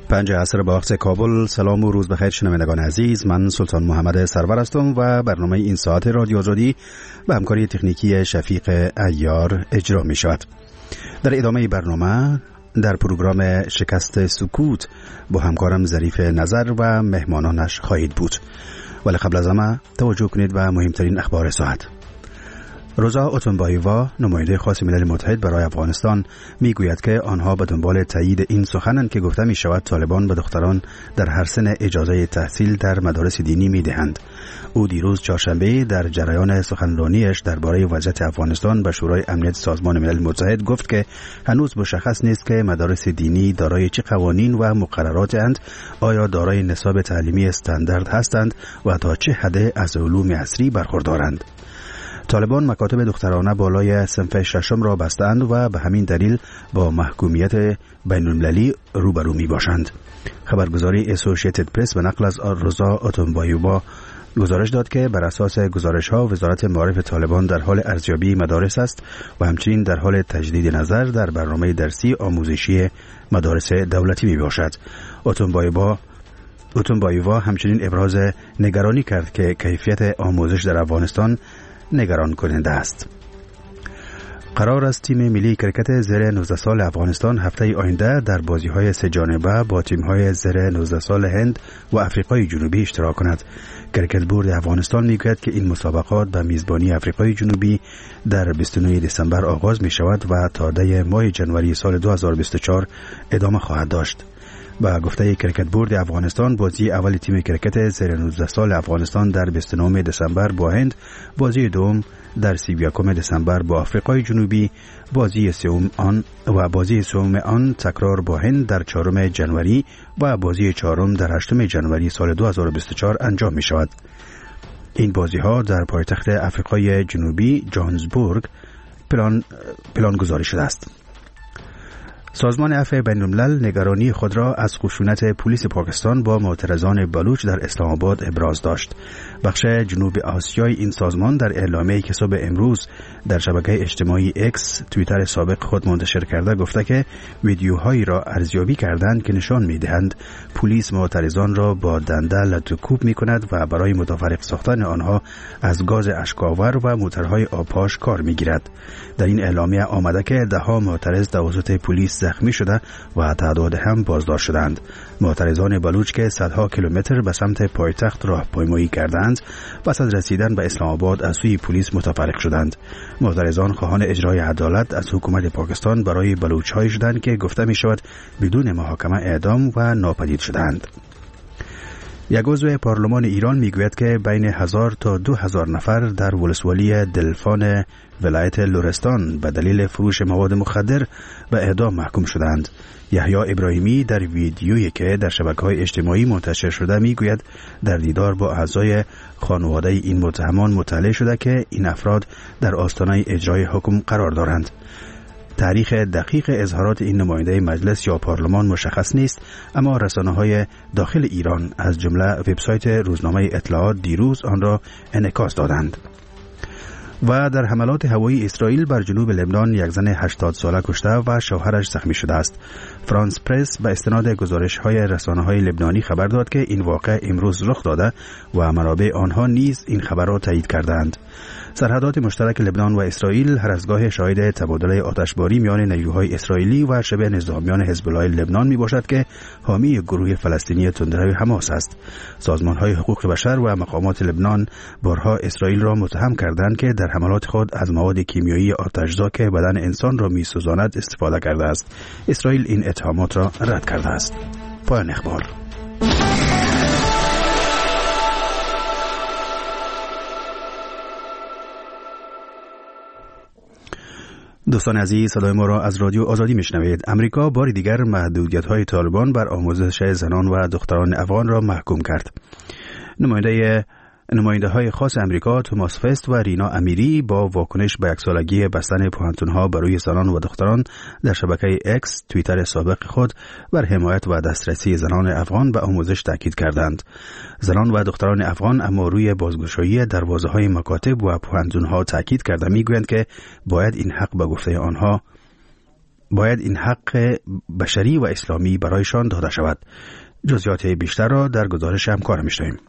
5 عصر با وقت کابل. سلام و روز بخیر شنوندگان عزیز، من سلطان محمد سرور هستم و برنامه این ساعت رادیو آزادی به همکاری تکنیکی شفیق عیار اجرا می شود. در ادامه برنامه در پروگرام شکست سکوت با همکارم ظریف نظر و مهمانانش خواهید بود. ولی قبل از همه توجه کنید و مهمترین اخبار ساعت. روزا اوتونبایووا، نماینده خاص ملل متحد برای افغانستان، میگوید که آنها به دنبال تایید این سخنند که گفته می شود طالبان به دختران در هر سن اجازه تحصیل در مدارس دینی می دهند. او دیروز چهارشنبه در جریان سخنرانیش درباره وضعیت افغانستان به شورای امنیت سازمان ملل متحد گفت که هنوز مشخص نیست که مدارس دینی دارای چه قوانین و مقرراتند، آیا دارای نصاب تعلیمی استاندارد هستند و تا چه حد از علوم عصری برخوردارند. طالبان مکاتب دخترانه بالای صنف ششم را بستند و به همین دلیل با محکومیت بین‌المللی روبرو می باشند. خبرگزاری اسوسییتد پرس به نقل از روزا اوتونبایووا گزارش داد که بر اساس گزارش‌ها وزارت معارف طالبان در حال ارزیابی مدارس است و همچنین در حال تجدید نظر در برنامه درسی آموزشی مدارس دولتی می باشد. اوتونبایووا همچنین ابراز نگرانی کرد که کیفیت آموزش در افغانستان نگران کننده است. قرار است تیم ملی کرکت زیر 19 سال افغانستان هفته آینده در بازی‌های سه جانبه با تیم‌های زیر 19 سال هند و آفریقای جنوبی اشتراک کند. کرکت بورد افغانستان میگوید که این مسابقات به میزبانی آفریقای جنوبی در 29 دسامبر آغاز می شود و تا دی ماه جنوری سال 2024 ادامه خواهد داشت. با گفته کرکت بورد افغانستان، بازی اول تیم کرکت زیر 19 سال افغانستان در 29 دسامبر با هند، بازی دوم در 31 دسامبر با آفریقای جنوبی، بازی سوم آن تکرار با هند در 4 جنوری و بازی چهارم در 8 جنوری سال 2024 انجام می شود. این بازی ها در پایتخت آفریقای جنوبی جوهانسبورگ پلان گذاری شده است. سازمان عفو بین‌الملل نگرانی خود را از خشونت پلیس پاکستان با معترضان بلوچ در اسلام آباد ابراز داشت. بخش جنوب آسیای این سازمان در اعلامیه‌ای که صبح امروز در شبکه اجتماعی اکس توییتر سابق خود منتشر کرده گفته که ویدیوهایی را ارزیابی کردند که نشان می‌دهند پلیس معترضان را با دنده لطوکوب می‌کند و برای متفرق ساختن آنها از گاز اشک‌آور و موترهای آبپاش کار می‌گیرد. در این اعلامیه آمده که ده‌ها معترض توسط پلیس زخمی شده و تعداد هم بازداشت شدند. معترضان بلوچ که صدها کیلومتر به سمت پایتخت راهپیمایی کردند، پس از رسیدن به اسلام آباد از سوی پلیس متفرق شدند. معترضان خواهان اجرای عدالت از حکومت پاکستان برای بلوچ‌هایی شدند که گفته می شود بدون محاکمه اعدام و ناپدید شدند. یک عضو پارلمان ایران میگوید که بین 1000 تا 2000 نفر در ولسوالی دلفان ولایت لرستان به دلیل فروش مواد مخدر به اعدام محکوم شدند. یحیی ابراهیمی در ویدیویی که در شبکه‌های اجتماعی منتشر شده میگوید در دیدار با اعضای خانواده این متهمان مطلع شده که این افراد در آستانه اجرای حکم قرار دارند. تاریخ دقیق اظهارات این نماینده مجلس یا پارلمان مشخص نیست، اما رسانه‌های داخل ایران از جمله وبسایت روزنامه اطلاعات دیروز آن را انعکاس دادند. و در حملات هوایی اسرائیل بر جنوب لبنان یک زن 80 ساله کشته و شوهرش زخمی شده است. فرانس پرس به استناد گزارش‌های رسانه‌های لبنانی خبر داد که این واقعه امروز رخ داده و منابع آنها نیز این خبر را تایید کردند. سرحدات مشترک لبنان و اسرائیل هر از گاه شاهد تبادل آتشباری میان نیروهای اسرائیلی و شبه نظامیان حزب الله لبنان می باشد که حامی گروه فلسطینی تندروی حماس است. سازمان‌های حقوق بشر و مقامات لبنان بارها اسرائیل را متهم کردند که در حملات خود از مواد کیمیایی آتشزا که بدن انسان را می‌سوزاند استفاده کرده است. اسرائیل این اتهامات را رد کرده است. پایان اخبار. دوستان عزیز، صدای ما را از رادیو آزادی میشنوید. امریکا بار دیگر محدودیت‌های طالبان بر آموزش زنان و دختران افغان را محکوم کرد. نماینده های خاص امریکا توماس فست و رینا امیری با واکنش به یکسالگی بستن پوهنتون‌ها برای زنان و دختران در شبکه اکس توییتر سابق خود بر حمایت و دسترسی زنان افغان به آموزش تاکید کردند. زنان و دختران افغان اما روی بازگشایی دروازه‌های مکاتب و پوهنتون‌ها تاکید کرده میگویند که باید این حق به گفته آنها باید این حق بشری و اسلامی برایشان داده شود. جزئیات بیشتر را در گزارش همکارم می‌شنویم.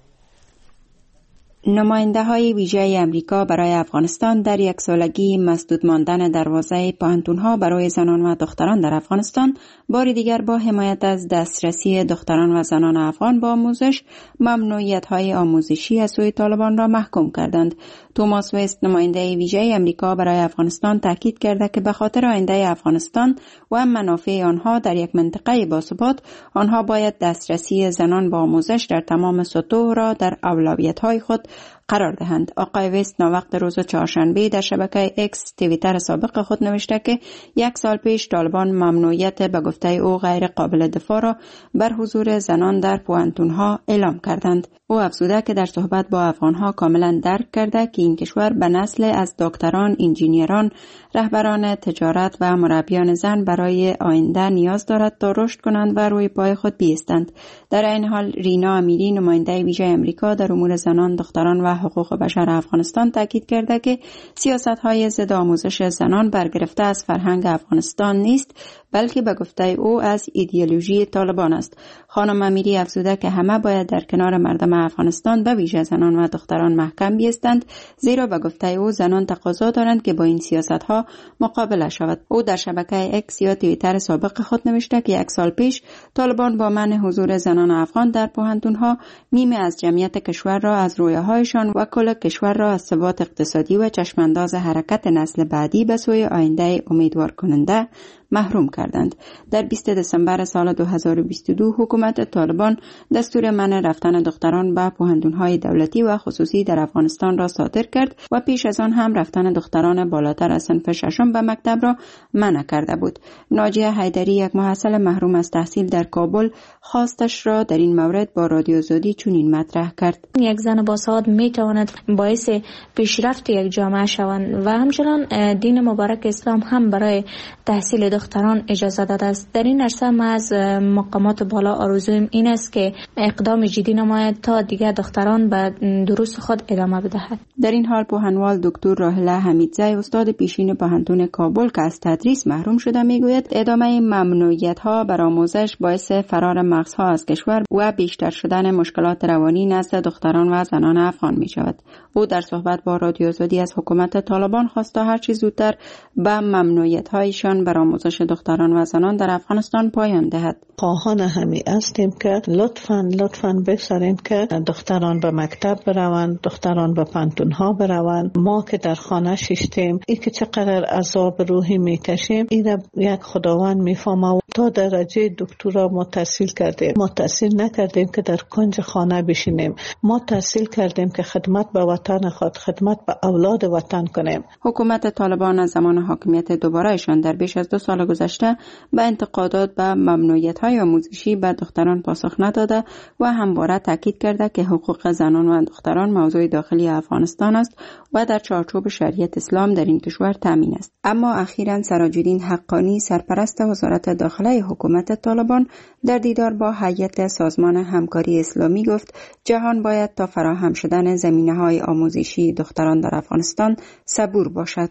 نماینده های ویژه امریکا برای افغانستان در یک سالگی مسدود ماندن دروازه پوهنتون‌ها برای زنان و دختران در افغانستان بار دیگر با حمایت از دسترسی دختران و زنان افغان با آموزش ممنوعیت‌های آموزشی از سوی طالبان را محکوم کردند. توماس وست نماینده ویژه امریکا برای افغانستان تاکید کرده که به خاطر آینده افغانستان و منافع آنها در یک منطقه باثبات آنها باید دسترسی زنان به آموزش در تمام سطوح را در اولویت‌های خود قرار دهند. آقای وست ناوقت روز چهارشنبه در شبکه اکس توییتر سابق خود نوشته که 1 سال پیش طالبان ممنوعیت به گفته او غیر قابل دفاع را بر حضور زنان در پوهنتون‌ها اعلام کردند. او افزوده که در صحبت با افغان‌ها کاملا درک کرده که این کشور به نسل از دکتران، انجینیران، رهبران تجارت و مربیان زن برای آینده نیاز دارد تا رشد کنند و روی پای خود بایستند. در این حال رینا امیری نماینده ویژه امریکا در امور زنان، دختران و حقوق بشر افغانستان تاکید کرده که سیاست‌های ضد آموزش زنان برگرفته از فرهنگ افغانستان نیست، بلکه به گفته او از ایدئولوژی طالبان است. خانم امیری افزوده که همه باید در کنار مردم افغانستان به ویژه زنان و دختران محکم بایستند، زیرا به گفته او زنان تقاضا دارند که با این سیاست‌ها مقابله شود. او در شبکه اکس یا توییتر سابق خود نوشته که 1 سال پیش طالبان با منع حضور زنان افغان در پوهنتون‌ها نیمه از جمعیت کشور را از رویاهایشان و کل کشور را از ثبات اقتصادی و چشمانداز حرکت نسل بعدی به سوی آینده امیدوار کننده محروم کردند. در 20 دسامبر سال 2022 حکومت طالبان دستور منع رفتن دختران به پوهنتون‌های دولتی و خصوصی در افغانستان را صادر کرد و پیش از آن هم رفتن دختران بالاتر از صنف ششم به مکتب را منع کرده بود. ناجیه حیدری، یک محصل محروم از تحصیل در کابل، خواستش را در این مورد با رادیو آزادی چنین مطرح کرد: یک زن باسواد میتواند باعث پیشرفت یک جامعه شوند و همچنان دین مبارک اسلام هم برای تحصیل دختران اجازه داده است. در این عرصه ما از مقامات بالا آرزویم این است که اقدام جدی نماید تا دیگر دختران به دروس خود ادامه بدهد. در این حال پوهنوال دکتر راهله حمیدزی، استاد پیشین پوهنتون کابل که از تدریس محروم شده، میگوید ادامه ممنوعیت‌ها بر آموزش باعث فرار مغزها از کشور و بیشتر شدن مشکلات روانی نزد دختران و زنان افغان می شود. او در صحبت با رادیو آزادی از حکومت طالبان خواست تا هر چه زودتر به ممنوعیت‌هایشان بر آموزش دختران و زنان در افغانستان پایان دهد. خواهان همی هستیم که لطفاً بگذاریم که دختران به مکتب بروند، دختران به پانتون‌ها بروند. ما که در خانه شیشتیم، این که چقدر عذاب روحی میکشیم، این یک خداوند میفهمه. تا درجه دکترا ما تحصیل کردیم، ما تحصیل نکردیم که در کنج خانه بشینیم. ما تحصیل کردیم که خدمت به وطن خود، خدمت به اولاد وطن کنیم. حکومت طالبان از زمان حاکمیت دوبارهشان در بیش از 2 سال گذشته به انتقادات به ممنوعیت‌های آموزشی بر دختران پاسخ نداده و همواره تاکید کرده که حقوق زنان و دختران موضوع داخلی افغانستان است و در چارچوب شریعت اسلام در این کشور تامین است. اما اخیراً سراج‌الدین حقانی، سرپرست وزارت داخله حکومت طالبان، در دیدار با هیئت سازمان همکاری اسلامی گفت جهان باید تا فراهم شدن زمینه‌های آموزشی دختران در افغانستان صبور باشد.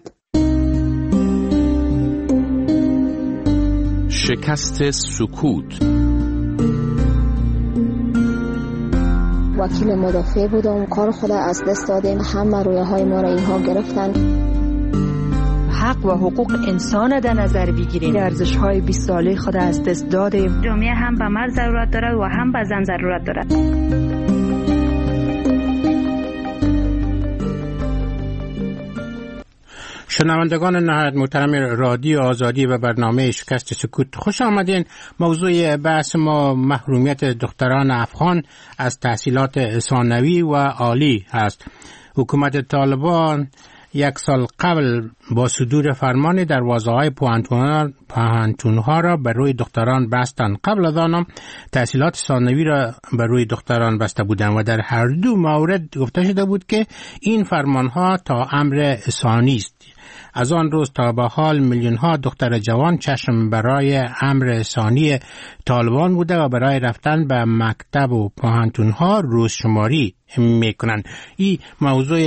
شکست سکوت. وکیل مدافع بودم، کار خود از دست دادیم، همه رویاهای ما را اینها گرفتن. حق و حقوق انسان در نظر بگیریم. ارزش‌های 20 ساله خود از دست دادیم. جامعه هم به مرد ضرورت دارد و هم به زن ضرورت دارد. شنوندگان نهایت محترم رادیو آزادی و برنامه شکست سکوت، خوش آمدین. موضوع بحث ما محرومیت دختران افغان از تحصیلات ثانوی و عالی است. حکومت طالبان 1 سال قبل با صدور فرمان دروازه‌های پوهنتون‌ها را بر روی دختران بستند. قبل از آن تحصیلات ثانوی را بر روی دختران بسته بودند و در هر دو مورد گفته شده بود که این فرمان‌ها تا امر ثانی است. از آن روز تا به حال میلیون‌ها دختر جوان چشم برای امر ثانی طالبان بوده و برای رفتن به مکتب و پوهنتون‌ها روزشماری می‌کنند. این موضوع